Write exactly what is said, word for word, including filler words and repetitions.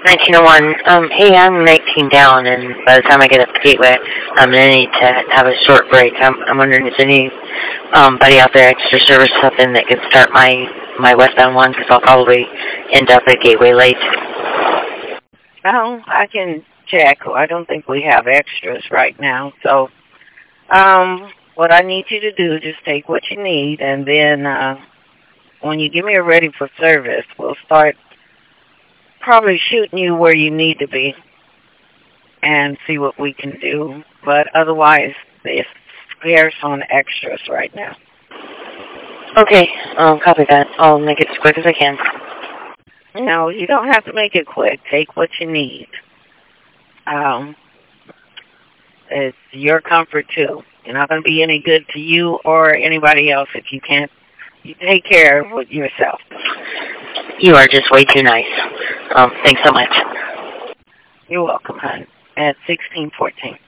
nineteen oh one. Um, hey, I'm nineteen down, and by the time I get up to Gateway, I'm going to need to have a short break. I'm, I'm wondering if there's any um, buddy out there, extra service something that could start my, my westbound one, because I'll probably end up at Gateway late. Oh, I can check. I don't think we have extras right now. So um, what I need you to do is just take what you need, and then uh, when you give me a ready for service, we'll start probably shooting you where you need to be and see what we can do. But otherwise, it's scarce on extras right now. Okay, um, copy that. I'll make it as quick as I can. No, you don't have to make it quick. Take what you need. Um, it's your comfort, too. You're not going to be any good to you or anybody else if you can't you take care of yourself. You are just way too nice. Um, thanks so much. You're welcome, hon. At sixteen fourteen.